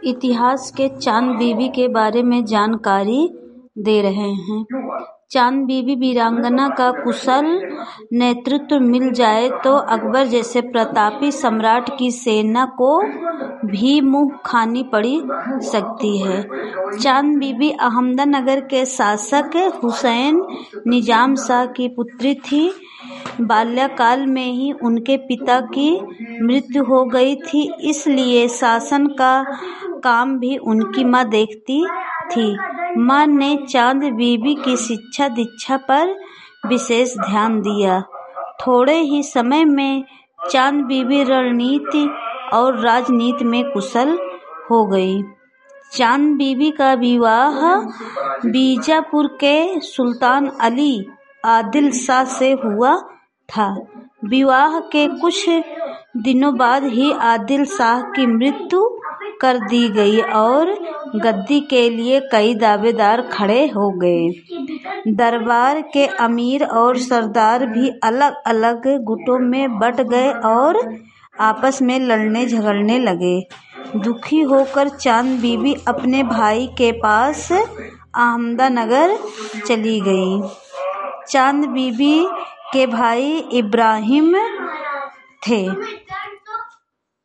इतिहास के चांद बीबी के बारे में जानकारी दे रहे हैं। चांद बीबी वीरांगना का कुशल नेतृत्व मिल जाए तो अकबर जैसे प्रतापी सम्राट की सेना को भी मुंह खानी पड़ी सकती है। चांद बीबी अहमदनगर के शासक हुसैन निजाम शाह की पुत्री थी। बाल्यकाल में ही उनके पिता की मृत्यु हो गई थी, इसलिए शासन का काम भी उनकी मां देखती थी। मां ने चांद बीबी की शिक्षा दीक्षा पर विशेष ध्यान दिया। थोड़े ही समय में चांद बीबी रणनीति और राजनीति में कुशल हो गई। चांद बीबी का विवाह बीजापुर के सुल्तान अली आदिल शाह से हुआ था। विवाह के कुछ दिनों बाद ही आदिल शाह की मृत्यु कर दी गई और गद्दी के लिए कई दावेदार खड़े हो गए। दरबार के अमीर और सरदार भी अलग अलग गुटों में बंट गए और आपस में लड़ने झगड़ने लगे। दुखी होकर चांद बीबी अपने भाई के पास अहमदनगर चली गई। चांद बीबी के भाई इब्राहिम थे।